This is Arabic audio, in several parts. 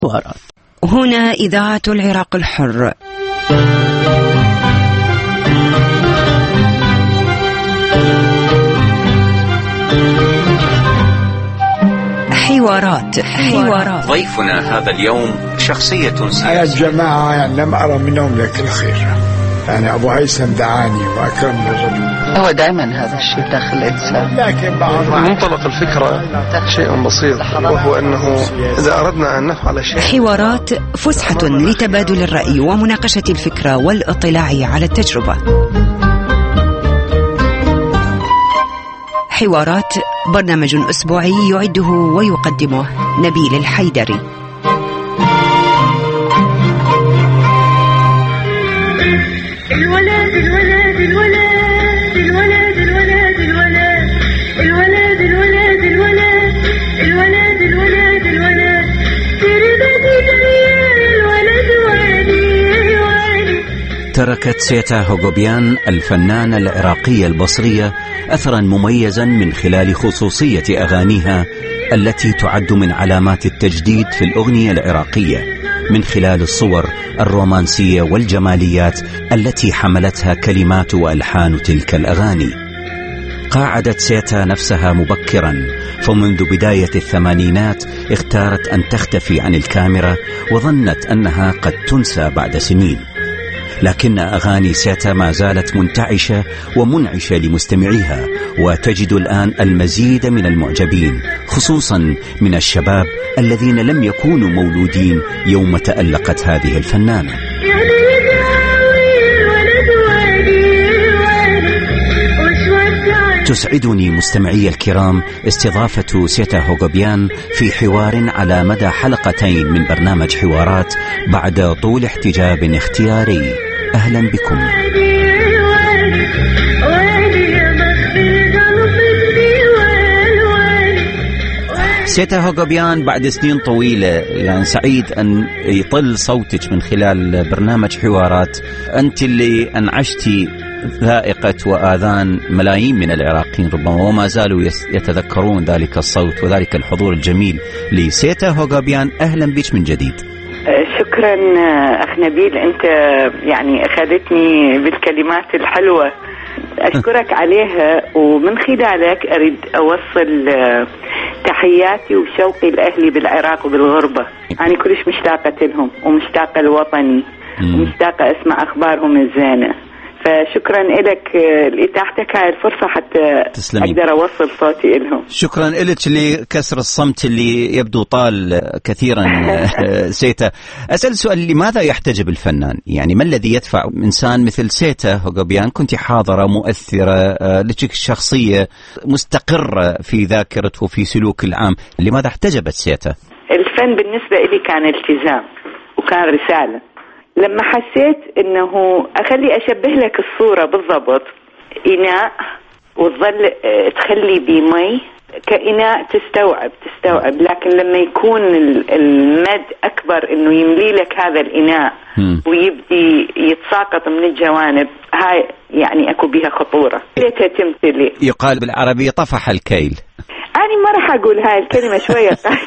حوارات. هنا إذاعة العراق الحر. حوارات. ضيفنا هذا اليوم شخصية سياسية. أنا الجماعة يعني لم أرى منهم لك الخير، يعني أبو هيثم دعاني وأكرمني الرجل. هو دائما هذا الشيء داخل الإنسان، لكن منطلق الفكرة شيء بسيط، وهو أنه إذا أردنا أن نفعل شيء. حوارات فسحة لتبادل الرأي ومناقشة الفكرة والاطلاع على التجربة. حوارات برنامج أسبوعي يعده ويقدمه نبيل الحيدري. الولد الولد الولد الولد الولد الولد الولد الولد الولد الولد الولد الولد تركت سيتا هوغوبيان الفنانة العراقية البصرية أثرا مميزا من خلال خصوصية أغانيها التي تعد من علامات التجديد في الأغنية العراقية، من خلال الصور الرومانسية والجماليات التي حملتها كلمات وألحان تلك الأغاني. قاعدت سيتا نفسها مبكرا، فمنذ بداية الثمانينات اختارت أن تختفي عن الكاميرا وظنت أنها قد تنسى بعد سنين، لكن أغاني سيتا ما زالت منتعشة ومنعشة لمستمعيها، وتجد الآن المزيد من المعجبين، خصوصا من الشباب الذين لم يكونوا مولودين يوم تألقت هذه الفنانة. تسعدني مستمعي الكرام استضافة سيتا هوغوبيان في حوار على مدى حلقتين من برنامج حوارات بعد طول احتجاب اختياري. أهلا بكم. سيتا هوغوبيان، بعد سنين طويلة يعني سعيد أن يطل صوتك من خلال برنامج حوارات. أنت اللي أنعشتي ذائقة وآذان ملايين من العراقيين ربما وما زالوا يتذكرون ذلك الصوت وذلك الحضور الجميل لسيتا هوغوبيان. أهلا بك من جديد. شكرا أخ نبيل، أنت يعني أخذتني بالكلمات الحلوة، أشكرك عليها، ومن خلالك أريد أوصل تحياتي وشوقي لأهلي بالعراق وبالغربة. أنا كلش مشتاقة لهم ومشتاقة لوطني ومشتاقة أسمع أخبارهم الزينة، فشكرا لك لإتاحتك هاي الفرصة حتى تسلمي. أقدر أوصل صوتي لهم. شكرا لك لكسر الصمت اللي يبدو طال كثيرا. سيتا، أسأل سؤال، لماذا يحتجب الفنان؟ يعني ما الذي يدفع إنسان مثل سيتا هوغوبيان، كنت حاضرة مؤثرة، لك شخصية مستقرة في ذاكرته وفي سلوك العام، لماذا احتجبت سيتا؟ الفن بالنسبة لي كان التزام وكان رسالة. لما حسيت انه اخلي اشبه لك الصورة بالضبط، إناء وتظل تخلي بمي كإناء تستوعب، لكن لما يكون المد اكبر انه يملي لك هذا الإناء ويبدي يتساقط من الجوانب، هاي يعني اكو بها خطورة. ليتها تمثلي، يقال بالعربية طفح الكيل. أنا ما راح أقول هاي الكلمة شوية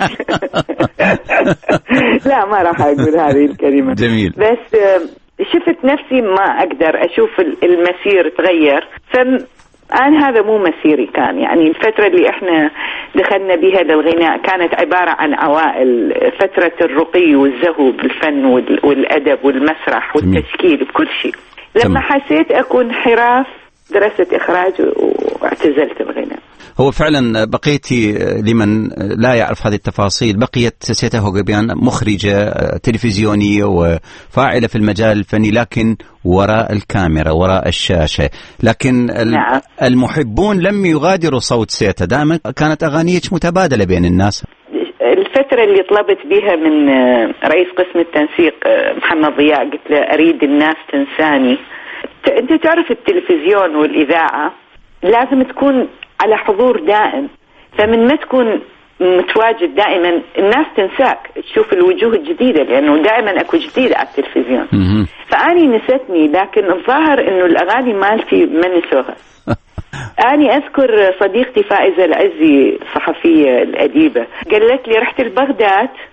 لا ما راح أقول هذه الكلمة. جميل. بس شفت نفسي ما أقدر أشوف المسير تغير، فأنا هذا مو مسيري. كان يعني الفترة اللي إحنا دخلنا بها للغناء كانت عبارة عن عوائل، فترة الرقي والزهو بالفن والأدب والمسرح والتشكيل بكل شيء. لما حسيت أكون حراف درست إخراج واعتزلت الغناء. هو فعلا بقيتي، لمن لا يعرف هذه التفاصيل، بقيت سيتا هوغوبيان مخرجة تلفزيونية وفاعلة في المجال الفني، لكن وراء الكاميرا وراء الشاشة. لكن نعم. المحبون لم يغادروا صوت سيتا، دائما كانت أغانيك متبادلة بين الناس. الفترة اللي طلبت بها من رئيس قسم التنسيق محمد ضياء، قلت له أريد الناس تنساني. أنت تعرف التلفزيون والإذاعة لازم تكون على حضور دائم، فمن ما تكون متواجد دائما الناس تنساك، تشوف الوجوه الجديدة لأنه دائما أكو جديد على التلفزيون. فأني نستني، لكن الظاهر أنه الأغاني مالتي ما نسوها. أني أذكر صديقتي فائزة العزي الصحفية الأديبة قالت لي رحت لبغداد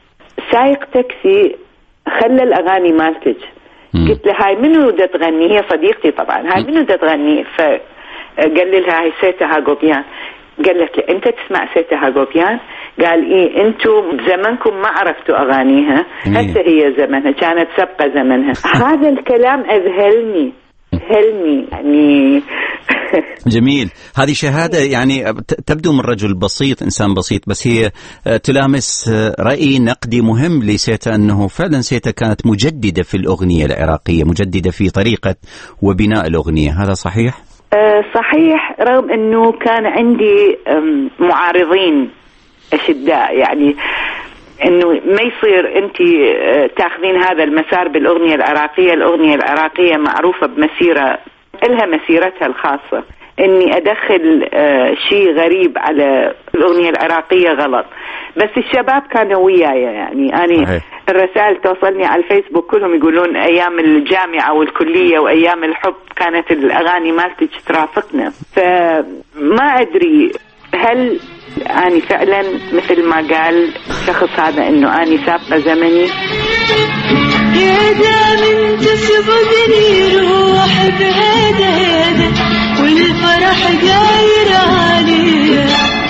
سايق تاكسي خلى الأغاني مالتج. قلت له هاي منو دا تغني؟ هي صديقتي طبعا. هاي منو دا تغني؟ فقال لها هاي سيتا هاغوبيان. قال لك أنت تسمع سيتا هاغوبيان؟ قال إيه أنتم بزمنكم ما عرفتوا أغانيها، هسه هي زمنها، كانت سبقة زمنها. هذا الكلام أذهلني يعني. جميل. هذه شهادة يعني تبدو من رجل بسيط، إنسان بسيط، بس هي تلامس رأي نقدي مهم لسيتا، أنه فعلا سيتا كانت مجددة في الأغنية العراقية، مجددة في طريقة وبناء الأغنية. هذا صحيح؟ صحيح، رغم أنه كان عندي معارضين أشداء، يعني انه ما يصير انت تاخذين هذا المسار بالاغنيه العراقيه. الاغنيه العراقيه معروفه بمسيره لها مسيرتها الخاصه. اني ادخل شيء غريب على الاغنيه العراقيه غلط. بس الشباب كانوا وياي، يعني انا الرسائل توصلني على الفيسبوك كلهم يقولون ايام الجامعه والكليه وايام الحب كانت الاغاني مالتك ترافقنا. فما ادري هل أني فعلا مثل ما قال شخص هذا إنه أني سابقة زمني. يا دام تسبقني روح بهذا والفرح داير عليا،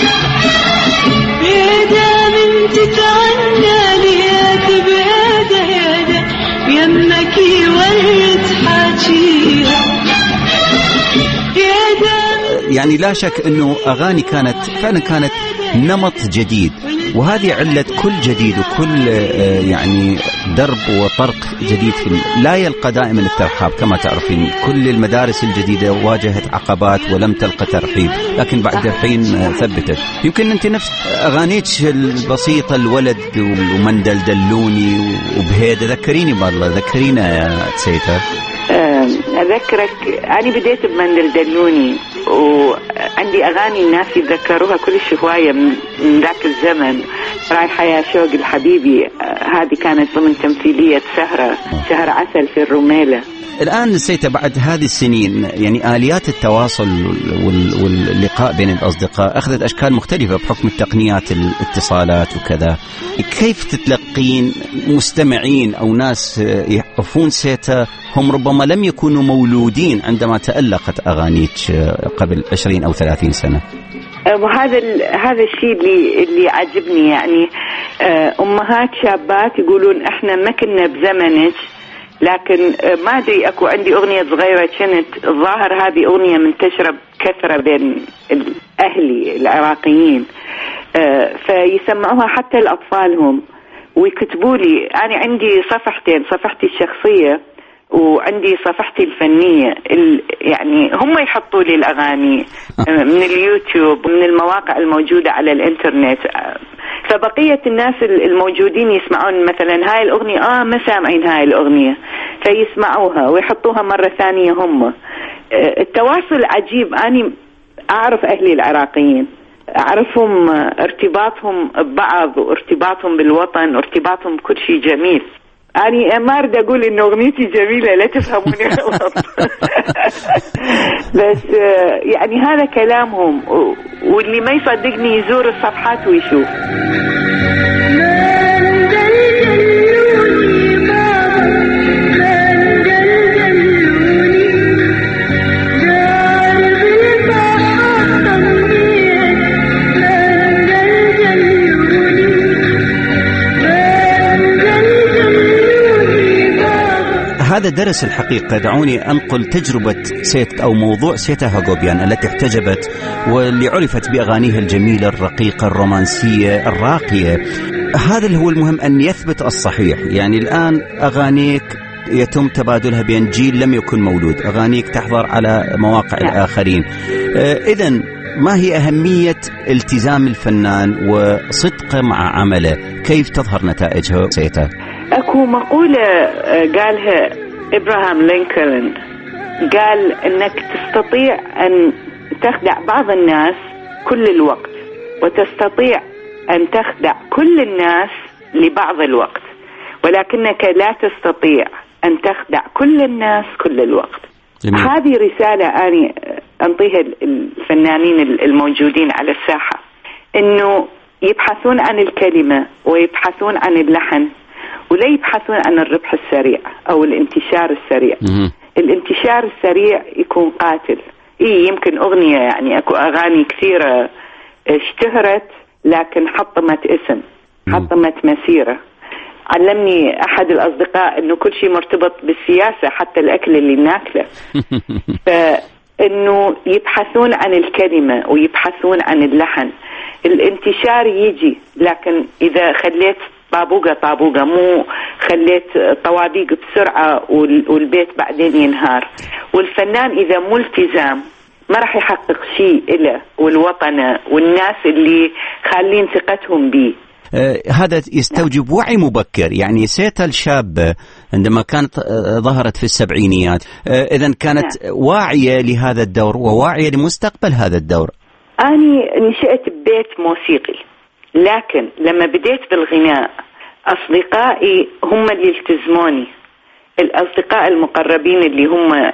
يا دام تتعنى ليك بهذا يمك ورد حاجيها. يعني لا شك أنه أغاني كانت فعلا كانت نمط جديد، وهذه علة كل جديد وكل يعني درب وطرق جديد لا يلقى دائما الترحاب. كما تعرفين كل المدارس الجديدة واجهت عقبات ولم تلقى ترحيب، لكن بعد الحين ثبتت. يمكن أنت نفس أغانيك البسيطة، الولد ومن دلدلوني وبهيدا، ذكريني بالله، ذكرينا يا سيتا. أذكرك أنا بديت بمن دلدلوني، وعندي أغاني الناس يتذكروها كل هواية من ذاك الزمن. رايحة يا شوق الحبيبي، هذه كانت ضمن تمثيلية شهر عسل في الرميلة. الآن سيتا بعد هذه السنين يعني آليات التواصل واللقاء بين الأصدقاء أخذت أشكال مختلفة بحكم التقنيات الاتصالات وكذا. كيف تتلقين مستمعين أو ناس يعرفون سيتا هم ربما لم يكونوا مولودين عندما تألقت أغانيك قبل 20 أو 30 سنة؟ وهذا الشيء اللي عجبني، يعني أمهات شابات يقولون إحنا ما كنا بزمنك، لكن ما أدري أكو عندي أغنية صغيرة كانت الظاهر هذه أغنية منتشرة بكثرة بين أهلي العراقيين، فيسمعوها حتى لأطفالهم ويكتبوا لي. أنا عندي صفحتين، صفحتي الشخصية وعندي صفحتي الفنية، يعني هم يحطوا لي الأغاني من اليوتيوب ومن المواقع الموجودة على الإنترنت. فبقية الناس الموجودين يسمعون مثلا هاي الأغنية ما سامعين هاي الأغنية، فيسمعوها ويحطوها مرة ثانية هم. التواصل عجيب. أنا أعرف أهلي العراقيين، أعرفهم ارتباطهم ببعض وارتباطهم بالوطن وارتباطهم بكل شيء جميل. أنا ما أريد أقول إن أغنيتي جميلة، لا تفهموني غلط. بس يعني هذا كلامهم، واللي ما يصدقني يزور الصفحات ويشوف. هذا درس الحقيقة. دعوني أنقل تجربة سيتا أو موضوع سيتا هاغوبيان التي احتجبت واللي عرفت بأغانيها الجميلة الرقيقة الرومانسية الراقية. هذا اللي هو المهم، أن يثبت الصحيح. يعني الآن أغانيك يتم تبادلها بين جيل لم يكن مولود، أغانيك تحضر على مواقع الآخرين. إذن ما هي أهمية التزام الفنان وصدقه مع عمله؟ كيف تظهر نتائجها سيتا؟ أكو مقولة قالها إبراهام لينكولن، قال أنك تستطيع أن تخدع بعض الناس كل الوقت، وتستطيع أن تخدع كل الناس لبعض الوقت، ولكنك لا تستطيع أن تخدع كل الناس كل الوقت. جميل. هذه رسالة أنا أنطيها الفنانين الموجودين على الساحة، أنه يبحثون عن الكلمة ويبحثون عن اللحن ولا يبحثون عن الربح السريع أو الانتشار السريع. الانتشار السريع يكون قاتل. يمكن أغنية، يعني أكو أغاني كثيرة اشتهرت لكن حطمت اسم، حطمت مسيرة. علمني أحد الأصدقاء أنه كل شيء مرتبط بالسياسة، حتى الأكل اللي ناكله. فإنه يبحثون عن الكلمة ويبحثون عن اللحن. الانتشار يجي، لكن إذا خليت طابوقة مو خليت طوابيق بسرعة والبيت بعدين ينهار. والفنان إذا مو التزام ما راح يحقق شيء إله والوطن والناس اللي خالين ثقتهم به. هذا يستوجب وعي مبكر. يعني سيتا الشابة عندما كانت ظهرت في السبعينيات إذن كانت واعية لهذا الدور وواعية لمستقبل هذا الدور. أنا نشأت ببيت موسيقي، لكن لما بديت بالغناء أصدقائي هم اللي التزموني. الأصدقاء المقربين اللي هم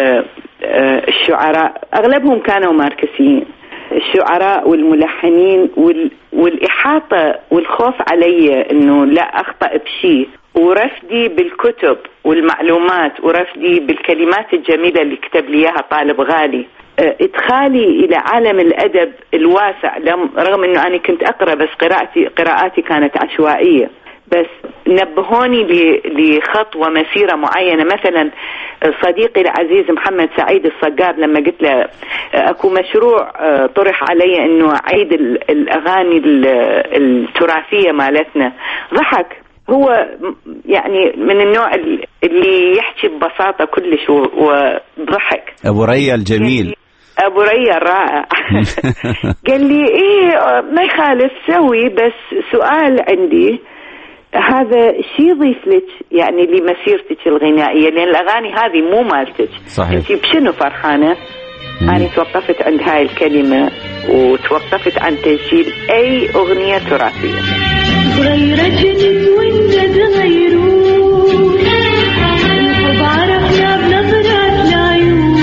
الشعراء أغلبهم كانوا ماركسيين، الشعراء والملحنين، والإحاطة والخوف علي أنه لا أخطأ بشيء، ورفدي بالكتب والمعلومات، ورفدي بالكلمات الجميلة اللي كتب لي إياها طالب غالي. إدخالي إلى عالم الأدب الواسع، رغم أنه أنا كنت أقرأ بس قراءاتي كانت عشوائية، بس نبهوني لخط ومسيرة معينة. مثلا صديقي العزيز محمد سعيد الصقار لما قلت له أكو مشروع طرح علي أنه عيد الأغاني التراثية مالتنا، ضحك. هو يعني من النوع اللي يحكي ببساطة كلش وضحك. أبو ريا الجميل، أبو ريا الرائع. قال لي إيه ما يخالف سوي، بس سؤال عندي، هذا شيء يضيف لك يعني لمسيرتك الغنائية، لأن الأغاني هذه مو مالتك. أنت بشنو فرحانة؟ أنا توقفت عند هاي الكلمة وتوقفت عن تسجيل أي أغنية تراثية. غيرت وانت تغيرون، الحب عرفنا بنظرات العيون،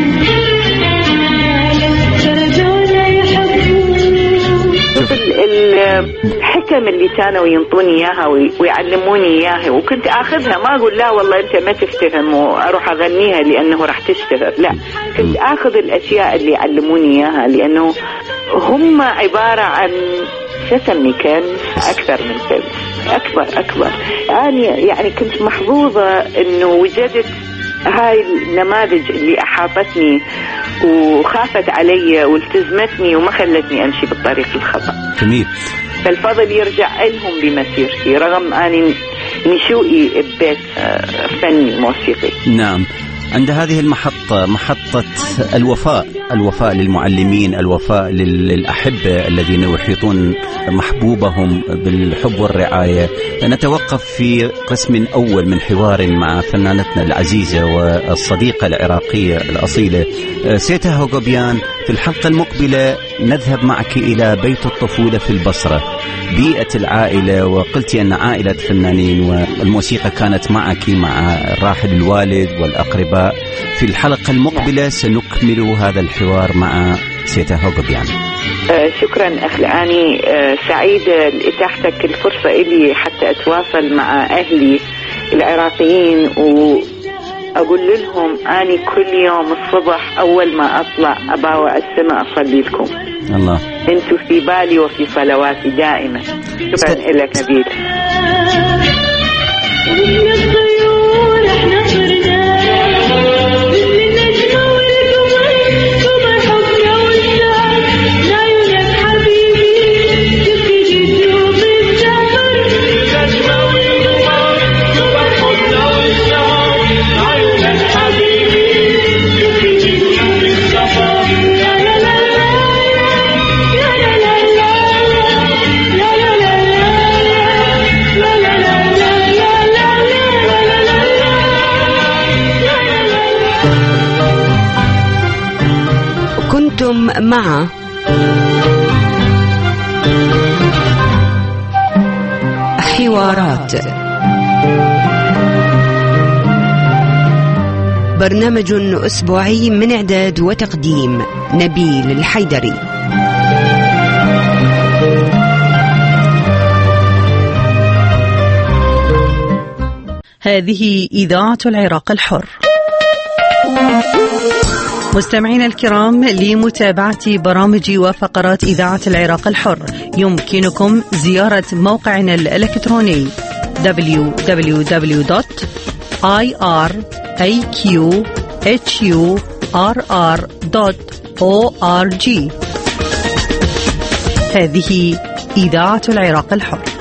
درجونا يحبون. شوف الحكم اللي كانوا ينطوني إياها ويعلموني إياها، وكنت أخذها، ما أقول لا والله أنت ما تفتهم وأروح أغنيها لأنه راح تشتهر، لا، كنت أخذ الأشياء اللي علموني إياها، لأنه هم عبارة عن سسمي، كان أكثر من كذا، أكبر. أنا يعني كنت محظوظة إنه وجدت هاي النماذج اللي أحاطتني وخافت علي والتزمتني وما خلتني أمشي بالطريق الخطأ. جميل. فالفضل يرجع لهم بمسيرتي، رغم أني نشوئي ببيت فني موسيقي. نعم. عند هذه المحطة، محطة الوفاء للمعلمين، الوفاء للأحبة الذين يحيطون محبوبهم بالحب والرعاية، نتوقف في قسم أول من حوار مع فنانتنا العزيزة والصديقة العراقية الأصيلة سيتا هوغوبيان. في الحلقة المقبلة نذهب معك إلى بيت الطفولة في البصرة، بيئة العائلة، وقلت أن عائلة فنانين والموسيقى كانت معك مع الراحل الوالد والأقرباء. في الحلقة المقبلة سنكمل هذا الحوار مع سيتا هوغوبيان. شكرا أخي، أني سعيدة لإتاحتك الفرصة إلي حتى أتواصل مع أهلي العراقيين، وأقول لهم أني كل يوم الصبح أول ما أطلع أباوع السماء أصلي لكم. الله، أنتوا في بالي وفي صلواتي دائما. شكرا لك نبيل. مع حوارات، برنامج أسبوعي من إعداد وتقديم نبيل الحيدري. هذه إذاعة العراق الحر. مستمعينا الكرام، لمتابعة برامج وفقرات إذاعة العراق الحر يمكنكم زيارة موقعنا الإلكتروني www.iraqhurr.org. هذه إذاعة العراق الحر.